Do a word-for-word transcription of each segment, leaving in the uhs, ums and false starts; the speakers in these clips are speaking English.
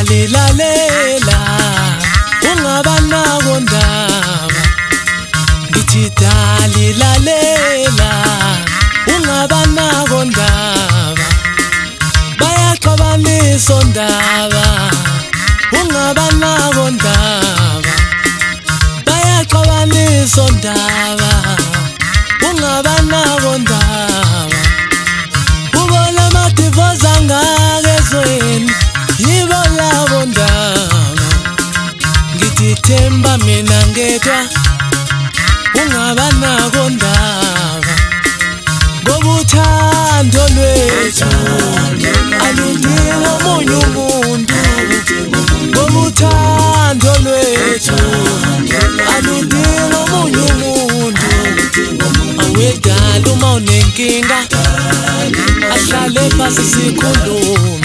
dali lalela ungaba nako ndaba ngithi dali lalela ungaba nako ndaba bayaxabanisa ondaba ungaba nako ndaba bayaxabanisa ondaba ungaba nako ndaba ubona amadivozi angakezweni yibo labo ndaba ngithi themba mina ngedwa ungaba nako ndaba ngoba uthando lwethu aludingi omunye umuntu ngoba uthando lwethu aludingi omunye umuntu awedala uma unenkinga ahlale phasi sikhulume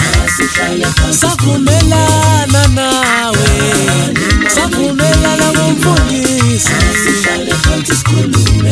savumelana nawe savumelana ngomfundisi sihlale phansi sikhulume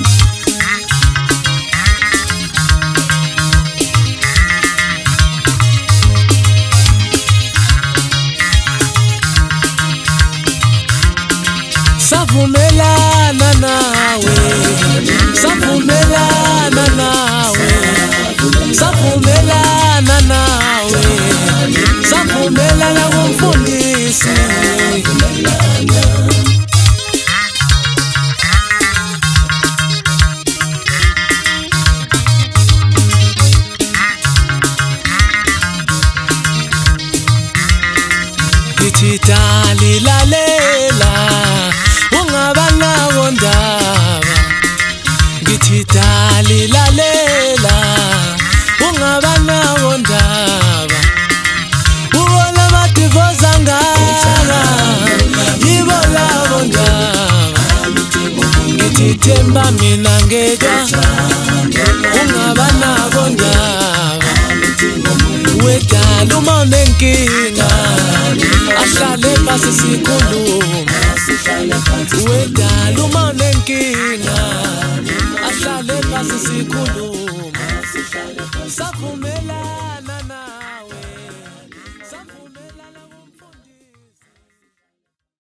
savumelana nawe savumelana nawe savumelana nawe savumelana ngomfundisi ngithi dali lalela ungaba nako ndaba ngithi dali lalela ungaba nako ndaba ubona amadivozi angaka yibo labo ndaba ngithi themba mina ngedwa ungaba nako ndaba wedala uma unenkinga ahlale phasi sikhulume wedala uma unenkinga ahlale phasi sikhulume